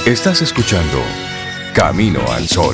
Estás escuchando Camino al Sol.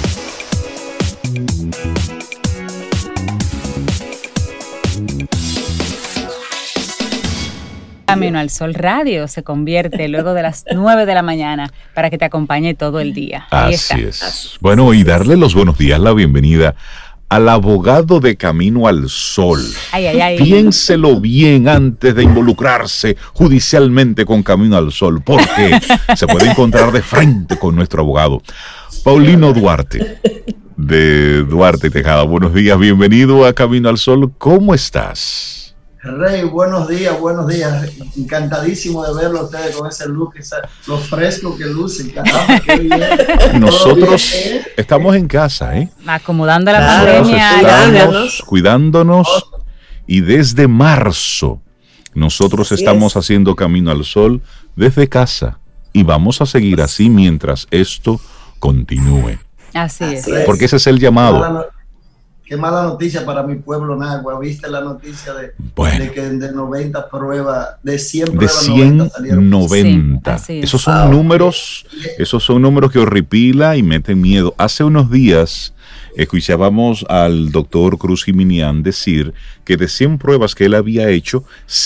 Camino al Sol Radio se convierte luego de las 9 de la mañana para que te acompañe todo el día. Ahí Así está. es. Bueno, y darle los buenos días, la bienvenida al abogado de Camino al Sol. Ay. Piénselo bien antes de involucrarse judicialmente con Camino al Sol, porque se puede encontrar de frente con nuestro abogado, Paulino Duarte, de Duarte Tejada. Buenos días, bienvenido a Camino al Sol. ¿Cómo estás? Rey, buenos días. Encantadísimo de verlo a ustedes con ese look, lo fresco que lucen. Caramba, qué bien. Nosotros estamos en casa, Acomodando la Nosotros pandemia. estamos cuidándonos y desde marzo nosotros estamos haciendo Camino al Sol desde casa y vamos a seguir así mientras esto continúe. Así es. Porque ese es el llamado. Qué mala noticia para mi pueblo Nagua. ¿Viste la noticia de que de 90 pruebas, de 100 pruebas, de 100, 90 Sí, esos son números que horripila y meten miedo. Hace unos días escuchábamos al doctor Cruz Jiminián decir que de 100 pruebas que él había hecho,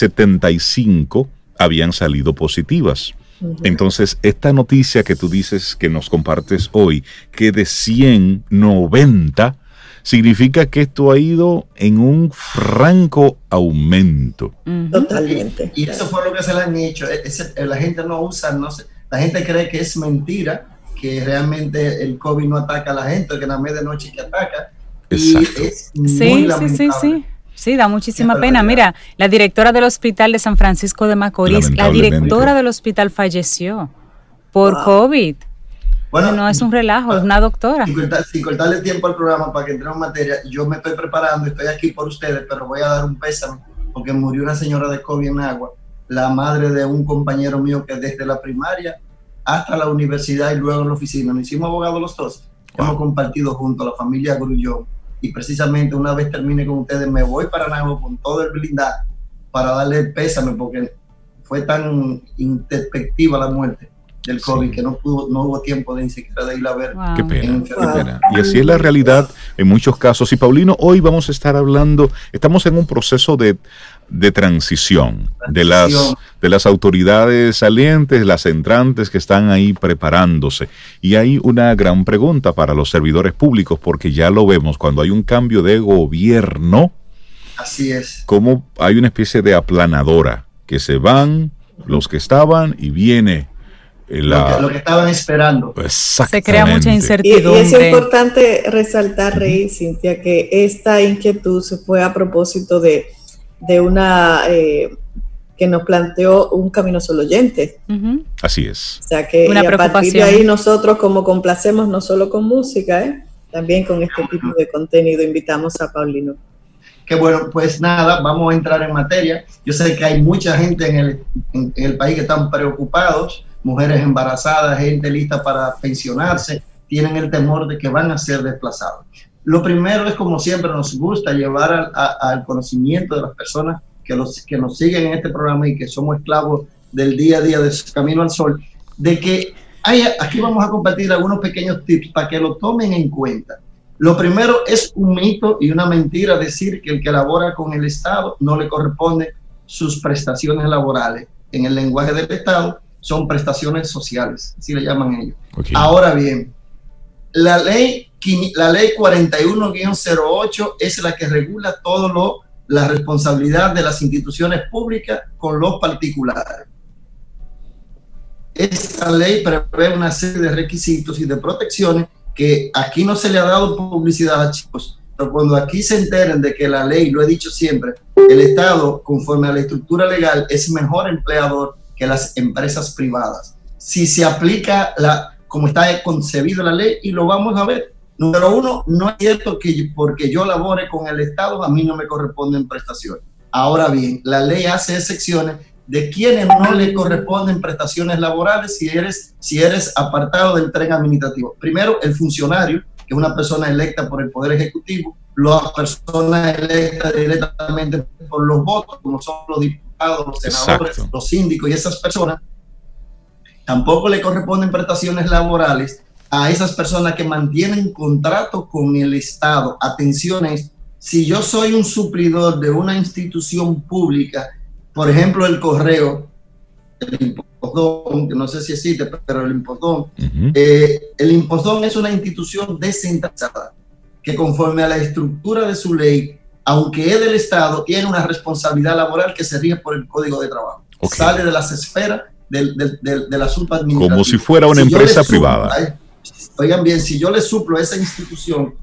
75 habían salido positivas. Entonces, esta noticia que tú dices, que nos compartes hoy, que de 100, 90 significa que esto ha ido en un franco aumento. Totalmente. Y eso fue lo que se le han hecho. La gente no usa, la gente cree que es mentira, que realmente el COVID no ataca a la gente, que en la medianoche que ataca. Exacto. Y es muy lamentable. Sí, da muchísima pena. Mira, la directora del Hospital de San Francisco de Macorís, la directora del hospital falleció por COVID. Bueno, no es un relajo, es una doctora. Sin cortarle tiempo al programa para que entremos en materia, yo me estoy preparando, estoy aquí por ustedes, pero voy a dar un pésame porque murió una señora de COVID en Nagua, la madre de un compañero mío que desde la primaria hasta la universidad y luego en la oficina, nos hicimos abogados los dos, hemos compartido junto a la familia Grullón y precisamente una vez termine con ustedes me voy para Nagua con todo el blindaje para darle el pésame porque fue tan introspectiva la muerte del COVID, que no hubo tiempo de ni siquiera de ir a ver. Qué pena. Y así es la realidad en muchos casos. Y Paulino, hoy vamos a estar hablando, estamos en un proceso de transición de las autoridades salientes, las entrantes que están ahí preparándose. Y hay una gran pregunta para los servidores públicos, porque ya lo vemos, cuando hay un cambio de gobierno, así es. Como hay una especie de aplanadora, que se van los que estaban y viene lo que estaban esperando. Se crea mucha incertidumbre. Y es importante resaltar, Rey, Cintia, que esta inquietud se fue a propósito de una que nos planteó un Camino Sol oyente. Así es. O sea que una a partir de ahí nosotros como complacemos no solo con música, también con este tipo de contenido invitamos a Paulino. Que bueno, pues nada, vamos a entrar en materia. Yo sé que hay mucha gente en el país que están preocupados, mujeres embarazadas, gente lista para pensionarse, tienen el temor de que van a ser desplazados. Lo primero es, como siempre, nos gusta llevar al conocimiento de las personas que nos siguen en este programa y que somos esclavos del día a día de Camino al Sol, de que aquí vamos a compartir algunos pequeños tips para que lo tomen en cuenta. Lo primero es un mito y una mentira decir que el que labora con el Estado no le corresponde sus prestaciones laborales. En el lenguaje del Estado son prestaciones sociales, así le llaman ellos. Okay. Ahora bien, la ley 41-08 es la que regula la responsabilidad de las instituciones públicas con los particulares. Esta ley prevé una serie de requisitos y de protecciones que aquí no se le ha dado publicidad, chicos, pero cuando aquí se enteren de que la ley, lo he dicho siempre, el Estado, conforme a la estructura legal, es mejor empleador que las empresas privadas. Si se aplica como está concebida la ley, y lo vamos a ver. Número uno, no es cierto que porque yo labore con el Estado, a mí no me corresponden prestaciones. Ahora bien, la ley hace excepciones de quienes no le corresponden prestaciones laborales si eres apartado del tren administrativo. Primero, el funcionario, que es una persona electa por el Poder Ejecutivo, las personas electas directamente por los votos, como son los diputados, los senadores, los síndicos y esas personas. Tampoco le corresponden prestaciones laborales a esas personas que mantienen contrato con el Estado. Atención, si yo soy un suplidor de una institución pública, por ejemplo el correo, el Impostón, que no sé si existe, pero el Impostón, el Impostón es una institución descentralizada que conforme a la estructura de su ley, aunque es del Estado, tiene una responsabilidad laboral que se rige por el Código de Trabajo. Sale de las esferas del asunto administrativo. Como si fuera una empresa privada. Oigan bien, si yo le suplo a esa institución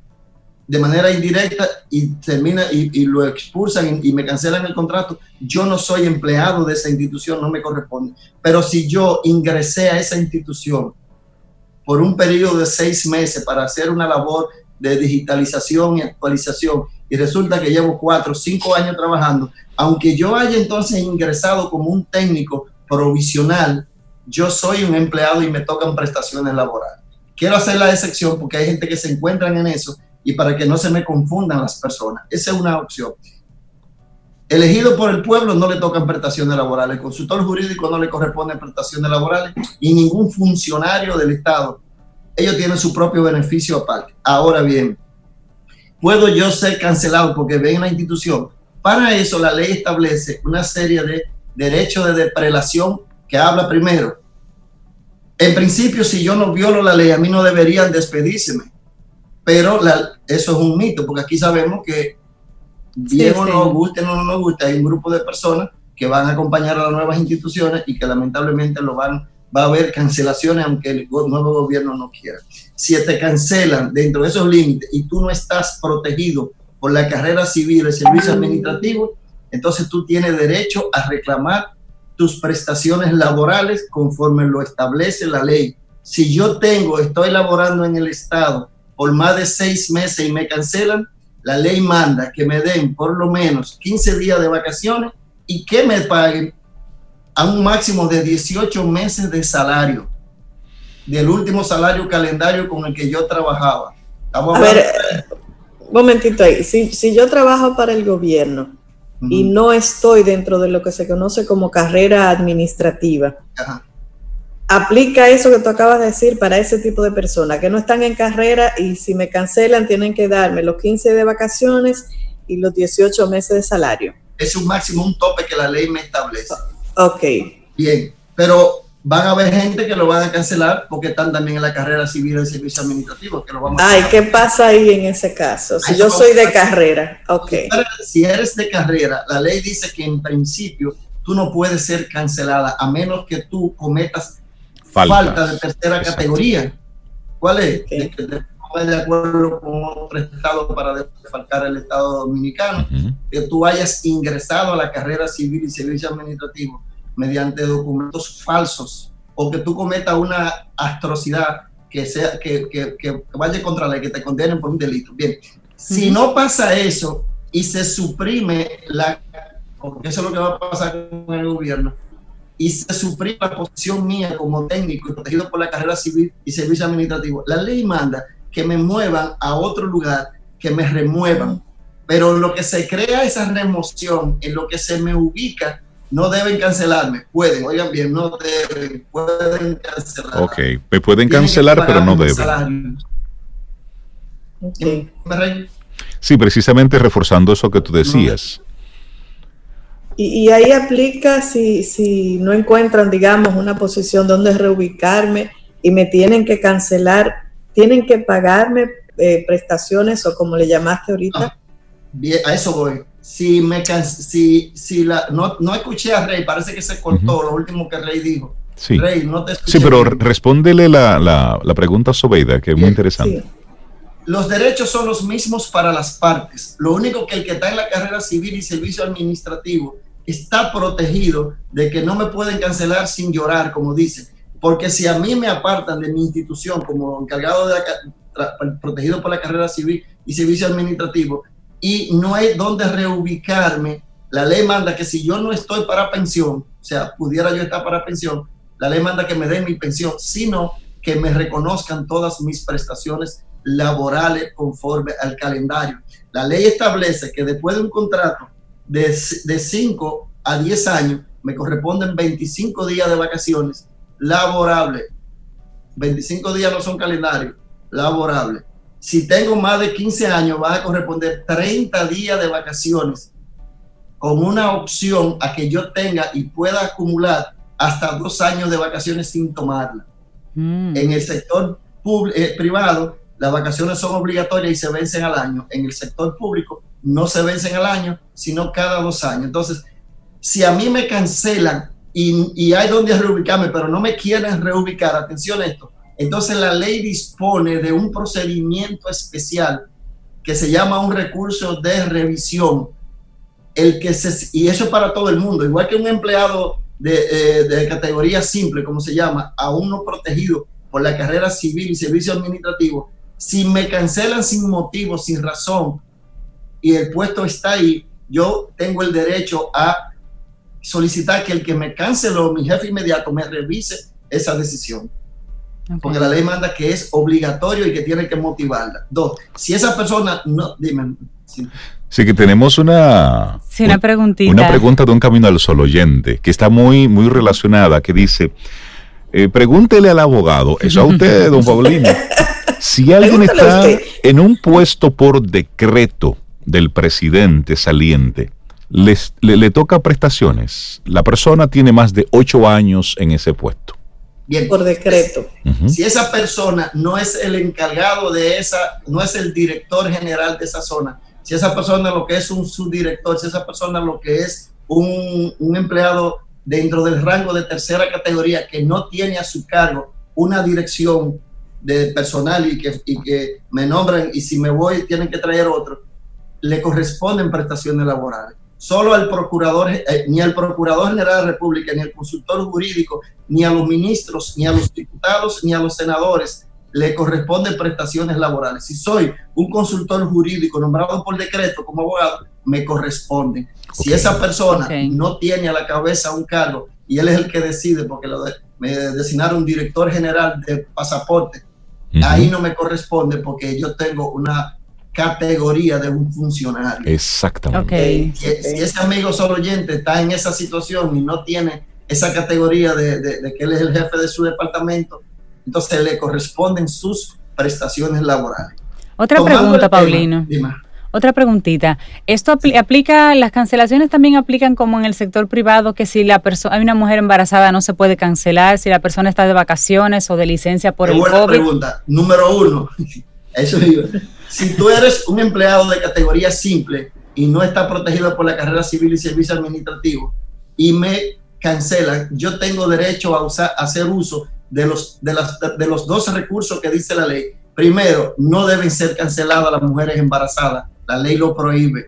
de manera indirecta y termina y lo expulsan y me cancelan el contrato, yo no soy empleado de esa institución, no me corresponde. Pero si yo ingresé a esa institución por un periodo de 6 meses para hacer una labor de digitalización y actualización, y resulta que llevo 4 o 5 años trabajando, aunque yo haya entonces ingresado como un técnico provisional, yo soy un empleado y me tocan prestaciones laborales. Quiero hacer la excepción porque hay gente que se encuentran en eso y para que no se me confundan las personas. Esa es una opción. Elegido por el pueblo no le tocan prestaciones laborales, el consultor jurídico no le corresponden prestaciones laborales y ningún funcionario del Estado. Ellos tienen su propio beneficio aparte. Ahora bien, ¿puedo yo ser cancelado porque ven la institución? Para eso la ley establece una serie de derechos de prelación que habla primero. En principio, si yo no violo la ley, a mí no deberían despedírseme. Pero eso es un mito, porque aquí sabemos que bien o no guste o no nos guste, hay un grupo de personas que van a acompañar a las nuevas instituciones y que lamentablemente va a haber cancelaciones aunque el nuevo gobierno no quiera. Si te cancelan dentro de esos límites y tú no estás protegido por la carrera civil, el servicio administrativo, entonces tú tienes derecho a reclamar tus prestaciones laborales conforme lo establece la ley. Si yo estoy laborando en el Estado por más de 6 meses y me cancelan, la ley manda que me den por lo menos 15 días de vacaciones y que me paguen a un máximo de 18 meses de salario, del último salario calendario con el que yo trabajaba. A ver, un momentito ahí. Si yo trabajo para el gobierno y no estoy dentro de lo que se conoce como carrera administrativa, aplica eso que tú acabas de decir para ese tipo de personas que no están en carrera y si me cancelan tienen que darme los 15 de vacaciones y los 18 meses de salario. Es un máximo, un tope que la ley me establece. Ok. Bien, pero van a haber gente que lo van a cancelar porque están también en la carrera civil del servicio administrativo. Que lo vamos a ¿qué pasa ahí en ese caso? Si yo soy de carrera, Si eres de carrera, la ley dice que en principio tú no puedes ser cancelada a menos que tú cometas falta de tercera categoría. ¿Cuál es? Que te pongas de acuerdo con otro estado para defalcar el Estado dominicano, que tú hayas ingresado a la carrera civil y servicio administrativo mediante documentos falsos, o que tú cometas una atrocidad que vaya contra la ley, que te condenen por un delito. Bien, si no pasa eso y se suprime porque eso es lo que va a pasar con el gobierno, y se suprime la posición mía como técnico y protegido por la carrera civil y servicio administrativo, la ley manda que me muevan a otro lugar, que me remuevan, pero en lo que se crea esa remoción, en lo que se me ubica, no deben cancelarme. Pueden, oigan bien, no deben, pueden cancelar. Ok, me pueden cancelar, pero no deben. Okay. Sí, precisamente reforzando eso que tú decías. Y ahí aplica si no encuentran, digamos, una posición donde reubicarme y me tienen que cancelar, tienen que pagarme prestaciones o como le llamaste ahorita. Bien, a eso voy. No escuché a Rey, parece que se cortó lo último que Rey dijo. Sí, Rey, no te escuché. Sí, pero respóndele la pregunta a Sobeida, que es muy interesante. Sí. Los derechos son los mismos para las partes. Lo único que el que está en la carrera civil y servicio administrativo está protegido de que no me pueden cancelar sin llorar, como dicen. Porque si a mí me apartan de mi institución como encargado protegido por la carrera civil y servicio administrativo y no hay donde reubicarme, la ley manda que si yo no estoy para pensión, o sea, pudiera yo estar para pensión, la ley manda que me den mi pensión, sino que me reconozcan todas mis prestaciones laborales conforme al calendario. La ley establece que después de un contrato de 5 a 10 años me corresponden 25 días de vacaciones laborable. 25 días no son calendarios, laborable. Si tengo más de 15 años, va a corresponder 30 días de vacaciones, con una opción a que yo tenga y pueda acumular hasta 2 años de vacaciones sin tomarla. En el sector privado, las vacaciones son obligatorias y se vencen al año. En el sector público no se vencen al año, sino cada 2 años. Entonces, si a mí me cancelan y hay donde reubicarme, pero no me quieren reubicar, atención a esto, entonces la ley dispone de un procedimiento especial que se llama un recurso de revisión, y eso es para todo el mundo, igual que un empleado de categoría simple, como se llama, aún no protegido por la carrera civil y servicio administrativo. Si me cancelan sin motivo, sin razón, y el puesto está ahí, yo tengo el derecho a solicitar que el que me canceló, mi jefe inmediato, me revise esa decisión. Okay. Porque la ley manda que es obligatorio y que tiene que motivarla. 2, si esa persona no, dime. Sí, que tenemos una preguntita. Una pregunta de un Camino al Sol oyente, que está muy, muy relacionada, que dice, pregúntele al abogado, eso a usted, don Paulino, si alguien está en un puesto por decreto del presidente saliente, le toca prestaciones. La persona tiene más de 8 años en ese puesto. Bien, por decreto. Si esa persona no es el encargado de no es el director general de esa zona, si esa persona lo que es un subdirector, si esa persona lo que es un empleado dentro del rango de tercera categoría que no tiene a su cargo una dirección de personal y que me nombran y si me voy tienen que traer otro, le corresponden prestaciones laborales. Solo al procurador, ni al procurador general de la República, ni al consultor jurídico, ni a los ministros, ni a los diputados, ni a los senadores le corresponden prestaciones laborales. Si soy un consultor jurídico nombrado por decreto como abogado, me corresponden. Okay. Si esa persona no tiene a la cabeza un cargo y él es el que decide, porque me designaron director general de pasaporte, ahí no me corresponde porque yo tengo una categoría de un funcionario. Exactamente. Si ese amigo solo oyente está en esa situación y no tiene esa categoría de que él es el jefe de su departamento, entonces le corresponden sus prestaciones laborales. Otra pregunta, Paulino. Otra preguntita. ¿Esto aplica, las cancelaciones también aplican como en el sector privado, que si hay una mujer embarazada no se puede cancelar, si la persona está de vacaciones o de licencia por el COVID? Buena pregunta. Número 1. Eso digo. Si tú eres un empleado de categoría simple y no está protegido por la carrera civil y servicio administrativo y me cancelan, yo tengo derecho a hacer uso de los 12 recursos que dice la ley. Primero, no deben ser canceladas las mujeres embarazadas. La ley lo prohíbe.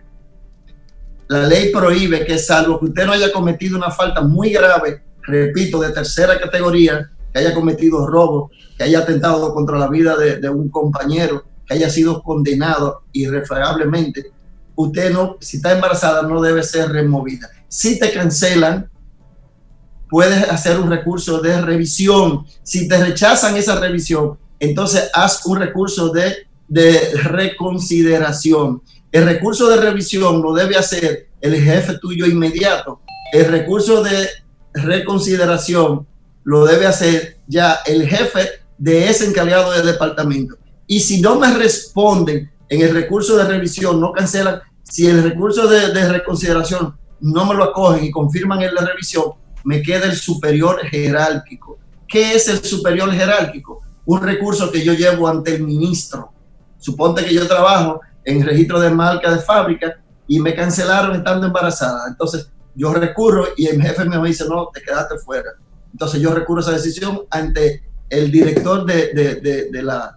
La ley prohíbe que, salvo que usted no haya cometido una falta muy grave, repito, de tercera categoría, que haya cometido robo, que haya atentado contra la vida de un compañero, que haya sido condenado irrefragablemente, usted no, si está embarazada, no debe ser removida. Si te cancelan, puedes hacer un recurso de revisión. Si te rechazan esa revisión, entonces haz un recurso de reconsideración. El recurso de revisión lo debe hacer el jefe tuyo inmediato. El recurso de reconsideración lo debe hacer ya el jefe de ese encargado del departamento. Y si no me responden en el recurso de revisión, no cancelan, si el recurso de reconsideración no me lo acogen y confirman en la revisión, me queda el superior jerárquico. ¿Qué es el superior jerárquico? Un recurso que yo llevo ante el ministro. Suponte que yo trabajo en registro de marca de fábrica y me cancelaron estando embarazada. Entonces yo recurro y el jefe me dice, no, te quedaste fuera. Entonces yo recurro a esa decisión ante el director de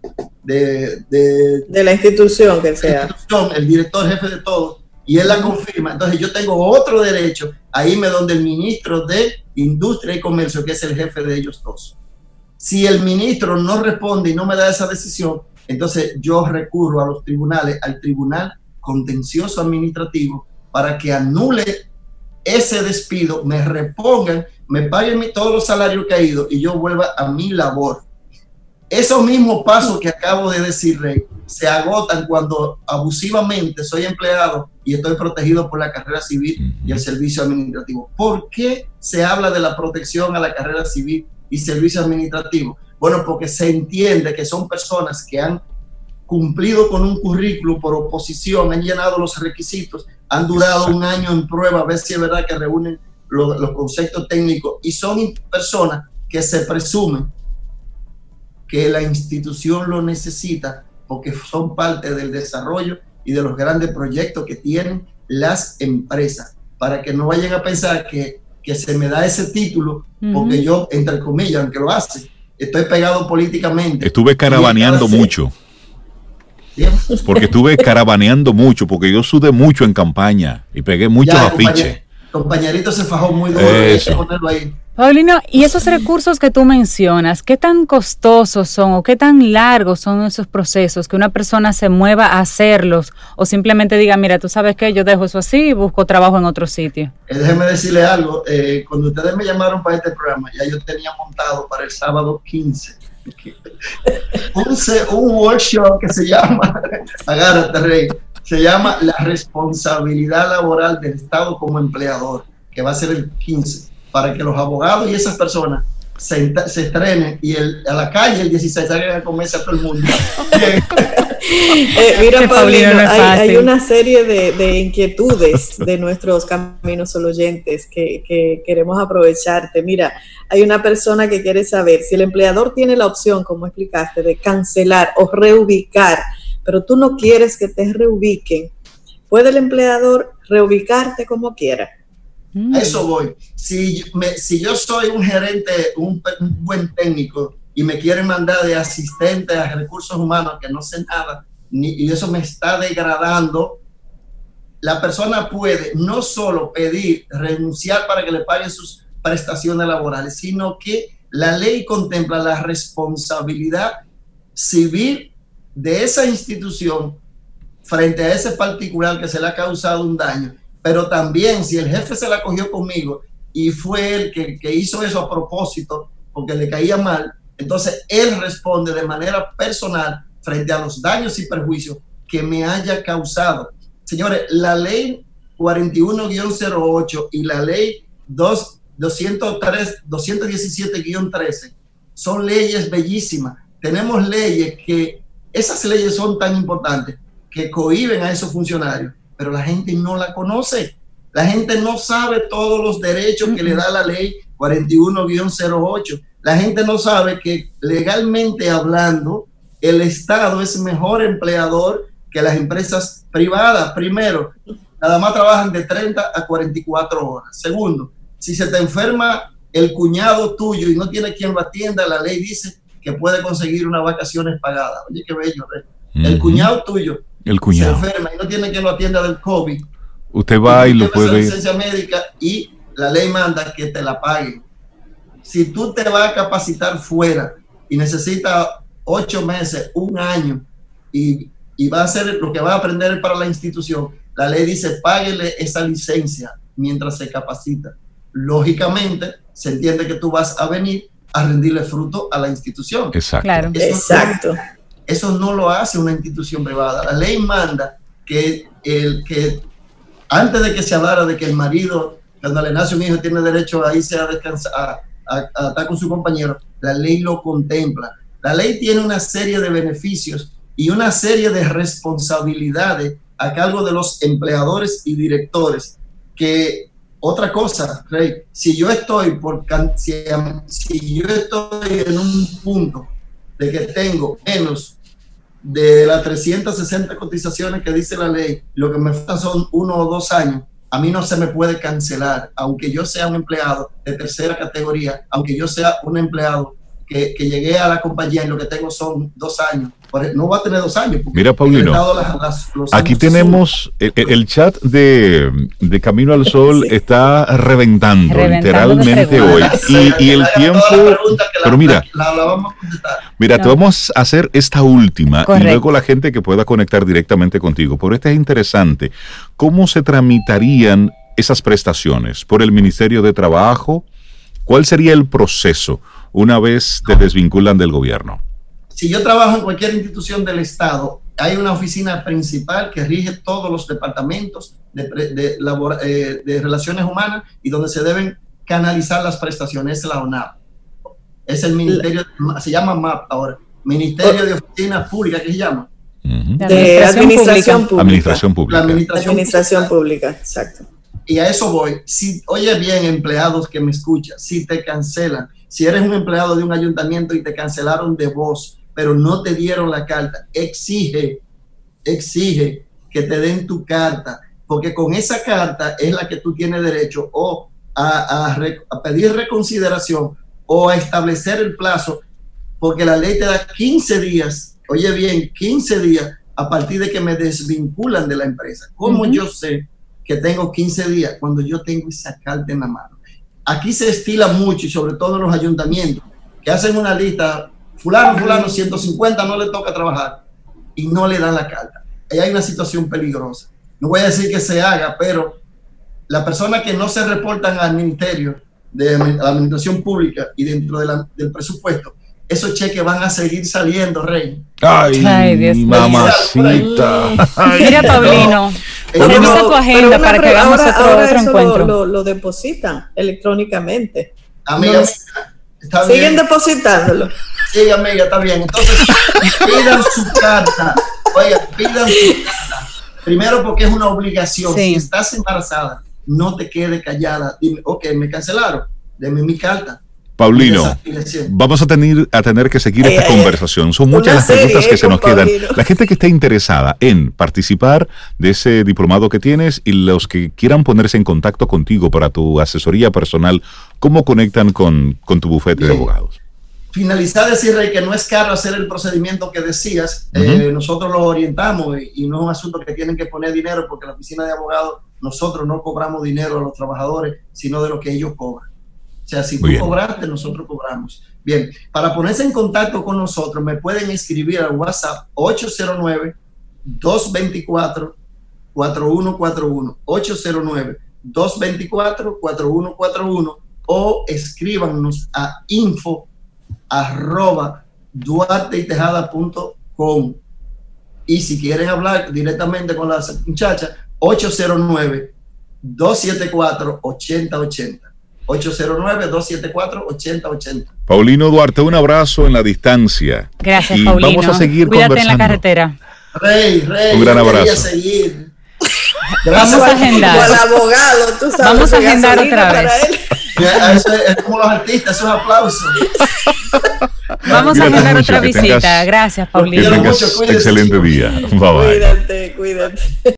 la institución que sea. El director jefe de todos, y él la confirma. Entonces yo tengo otro derecho a irme donde el ministro de Industria y Comercio, que es el jefe de ellos dos. Si el ministro no responde y no me da esa decisión, entonces yo recurro a los tribunales, al Tribunal Contencioso Administrativo, para que anule ese despido, me repongan, me paguen todos los salarios caídos y yo vuelva a mi labor. Esos mismos pasos que acabo de decir, Rey, se agotan cuando abusivamente soy empleado y estoy protegido por la carrera civil y el servicio administrativo. ¿Por qué se habla de la protección a la carrera civil y servicio administrativo. Bueno, porque se entiende que son personas que han cumplido con un currículo por oposición, han llenado los requisitos, han durado un año en prueba, a ver si es verdad que reúnen los conceptos técnicos, y son personas que se presume que la institución lo necesita porque son parte del desarrollo y de los grandes proyectos que tienen las empresas, para que no vayan a pensar que se me da ese título porque yo, entre comillas, aunque lo hace, estoy pegado políticamente. Estuve caravaneando mucho. Porque estuve caravaneando mucho, porque yo sudé mucho en campaña y pegué muchos afiches. Compañerito se fajó muy duro. Ponerlo ahí. Paulino, y esos recursos que tú mencionas, ¿qué tan costosos son o qué tan largos son esos procesos que una persona se mueva a hacerlos o simplemente diga, mira, tú sabes qué, yo dejo eso así y busco trabajo en otro sitio? Déjeme decirle algo, cuando ustedes me llamaron para este programa, ya yo tenía montado para el sábado 15 un workshop que se llama, agárrate Rey, se llama la responsabilidad laboral del Estado como empleador, que va a ser el 15, para que los abogados y esas personas se estrenen y a la calle el 16 salgan a comerse a todo el mundo. Mira, Paulino, hay una serie de inquietudes de nuestros Caminos Sol oyentes que queremos aprovecharte. Mira, hay una persona que quiere saber si el empleador tiene la opción, como explicaste, de cancelar o reubicar, pero tú no quieres que te reubiquen. ¿Puede el empleador reubicarte como quiera? A eso voy. Si yo soy un gerente, un buen técnico, y me quieren mandar de asistente a recursos humanos que no sé nada, y eso me está degradando, la persona puede no solo pedir renunciar para que le paguen sus prestaciones laborales, sino que la ley contempla la responsabilidad civil de esa institución frente a ese particular que se le ha causado un daño. Pero también si el jefe se la cogió conmigo y fue él que hizo eso a propósito porque le caía mal, entonces él responde de manera personal frente a los daños y perjuicios que me haya causado. Señores, la ley 41-08 y la ley 217-13 son leyes bellísimas. Tenemos leyes que, esas leyes son tan importantes que cohíben a esos funcionarios, pero la gente no la conoce. La gente no sabe todos los derechos que le da la ley 41-08. La gente no sabe que legalmente hablando, el Estado es mejor empleador que las empresas privadas. Primero, nada más trabajan de 30 a 44 horas. Segundo, si se te enferma el cuñado tuyo y no tiene quien lo atienda, la ley dice que puede conseguir unas vacaciones pagadas. Oye, qué bello, Rey. El cuñado tuyo se enferma y no tiene quien lo atienda del COVID. Usted va y lo puede... licencia médica y la ley manda que te la paguen. Si tú te vas a capacitar fuera y necesitas 8 meses, 1 año y va a hacer lo que va a aprender para la institución, la ley dice páguele esa licencia mientras se capacita. Lógicamente se entiende que tú vas a venir a rendirle fruto a la institución. Exacto. Claro. Eso no lo hace una institución privada. La ley manda que antes de que se hablara de que el marido, cuando le nace un hijo, tiene derecho a irse a descansar, a estar con su compañero, la ley lo contempla. La ley tiene una serie de beneficios y una serie de responsabilidades a cargo de los empleadores y directores. Que otra cosa, Rey, si yo estoy en un punto de que tengo menos de las 360 cotizaciones que dice la ley, lo que me faltan son 1 o 2 años, a mí no se me puede cancelar, aunque yo sea un empleado de tercera categoría, aunque yo sea un empleado que llegué a la compañía y lo que tengo son 2 años. No va a tener 2 años. Mira, Paulino, aquí tenemos el chat de Camino al Sol, sí. Está reventando literalmente hoy. Y el tiempo... Pero mira, la vamos a contestar. Mira, te vamos a hacer esta última. Correcto. Y luego la gente que pueda conectar directamente contigo. Pero esta es interesante. ¿Cómo se tramitarían esas prestaciones? ¿Por el Ministerio de Trabajo? ¿Cuál sería el proceso una vez te desvinculan del gobierno? Si yo trabajo en cualquier institución del Estado, hay una oficina principal que rige todos los departamentos de relaciones humanas y donde se deben canalizar las prestaciones, la ONAP. Es el ministerio, se llama MAP ahora, Ministerio de Oficinas Públicas, ¿qué se llama? De Administración Pública. Administración Pública, exacto. Y a eso voy. Si, oye bien, empleados que me escuchan, si te cancelan, si eres un empleado de un ayuntamiento y te cancelaron de voz, pero no te dieron la carta, exige que te den tu carta, porque con esa carta es la que tú tienes derecho o a pedir reconsideración o a establecer el plazo, porque la ley te da 15 días, oye bien, 15 días a partir de que me desvinculan de la empresa. ¿Cómo yo sé que tengo 15 días? Cuando yo tengo esa carta en la mano. Aquí se estila mucho, y sobre todo en los ayuntamientos, que hacen una lista, fulano, 150 no le toca trabajar, y no le dan la carta. Ahí hay una situación peligrosa. No voy a decir que se haga, pero las personas que no se reportan al Ministerio de la Administración Pública y dentro del presupuesto, esos cheques van a seguir saliendo, Rey. Ay, Dios mío. Mamacita. Mira, Paulino, revisa tu agenda para que hagamos otro encuentro. Lo depositan electrónicamente. Amiga, está bien. Siguen depositándolo. Sí, amiga, está bien. Entonces, pidan su carta. Oiga, pidan su carta. Primero porque es una obligación. Sí. Si estás embarazada, no te quedes callada. Dime, ok, me cancelaron, deme mi carta. Paulino, vamos a tener que seguir esta conversación. Son muchas las preguntas que se nos quedan. La gente que esté interesada en participar de ese diplomado que tienes y los que quieran ponerse en contacto contigo para tu asesoría personal, ¿cómo conectan con tu bufete de abogados? Finalizar, decir, Rey, que no es caro hacer el procedimiento que decías. Nosotros los orientamos y no es un asunto que tienen que poner dinero, porque la oficina de abogados, nosotros no cobramos dinero a los trabajadores, sino de lo que ellos cobran. O sea, si tú cobraste, nosotros cobramos. Bien, para ponerse en contacto con nosotros, me pueden escribir al WhatsApp 809-224-4141. 809-224-4141 o escríbanos a info@duarteytejada.com. Y si quieren hablar directamente con la muchacha, 809-274-8080. 809-274-8080. Paulino Duarte, un abrazo en la distancia. Gracias, y Paulino. Vamos a seguir Cuídate conversando. en la carretera. Rey, un gran abrazo. Seguir. Vamos a agendar. Al abogado, tú sabes. Vamos a agendar otra vez. Eso es como los artistas, esos aplausos. Vamos a agendar otra visita. Gracias, Paulino. Que tengas excelente día. Bye bye. Cuídate.